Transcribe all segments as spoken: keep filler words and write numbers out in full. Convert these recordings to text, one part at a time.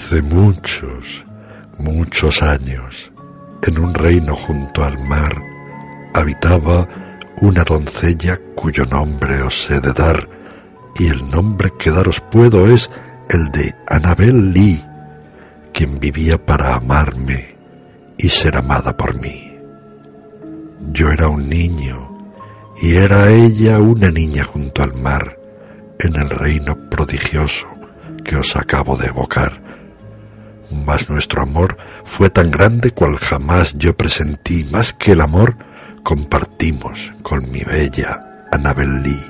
Hace muchos, muchos años, en un reino junto al mar, habitaba una doncella cuyo nombre os he de dar, y el nombre que daros puedo es el de Annabel Lee, quien vivía para amarme y ser amada por mí. Yo era un niño, y era ella una niña junto al mar, en el reino prodigioso que os acabo de evocar. Mas nuestro amor fue tan grande cual jamás yo presentí, más que el amor compartimos con mi bella Annabel Lee.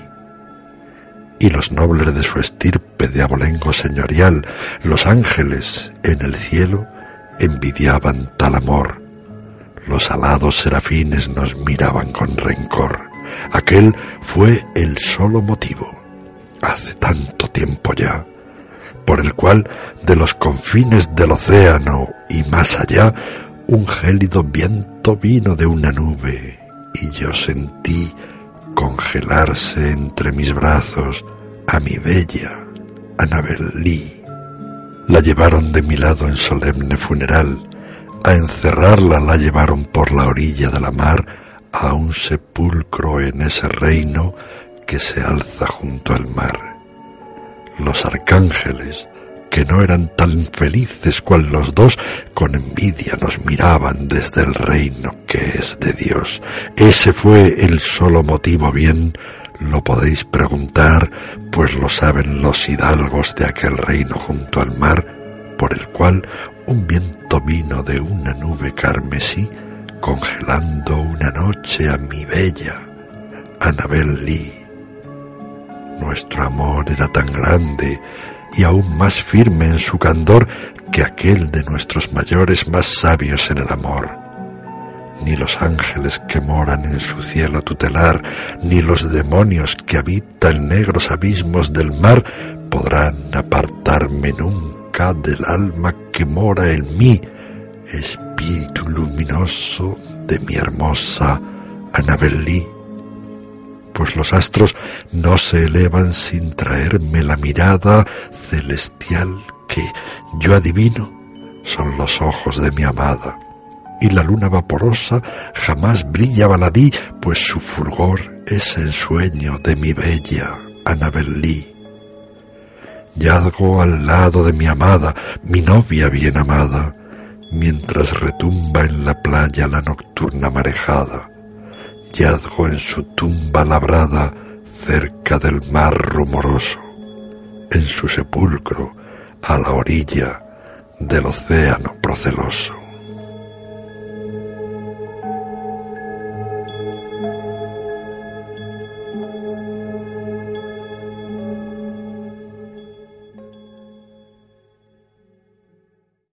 Y los nobles de su estirpe de abolengo señorial, los ángeles en el cielo, envidiaban tal amor. Los alados serafines nos miraban con rencor. Aquel fue el solo motivo, hace tanto tiempo ya, por el cual de los confines del océano y más allá, un gélido viento vino de una nube, y yo sentí congelarse entre mis brazos a mi bella Annabel Lee. La llevaron de mi lado en solemne funeral, a encerrarla la llevaron por la orilla de la mar, a un sepulcro en ese reino que se alza junto al mar. Los arcángeles, que no eran tan felices cual los dos, con envidia nos miraban desde el reino que es de Dios. Ese fue el solo motivo, bien lo podéis preguntar, pues lo saben los hidalgos de aquel reino junto al mar, por el cual un viento vino de una nube carmesí, congelando una noche a mi bella Annabel Lee. Nuestro amor era tan grande y aún más firme en su candor que aquel de nuestros mayores más sabios en el amor. Ni los ángeles que moran en su cielo tutelar, ni los demonios que habitan negros abismos del mar podrán apartarme nunca del alma que mora en mí, espíritu luminoso de mi hermosa Annabel Lee. Pues los astros no se elevan sin traerme la mirada celestial que, yo adivino, son los ojos de mi amada. Y la luna vaporosa jamás brilla baladí, pues su fulgor es ensueño de mi bella Annabel Lee. Yazgo al lado de mi amada, mi novia bien amada, mientras retumba en la playa la nocturna marejada. Yazgo en su tumba labrada cerca del mar rumoroso, en su sepulcro a la orilla del océano proceloso.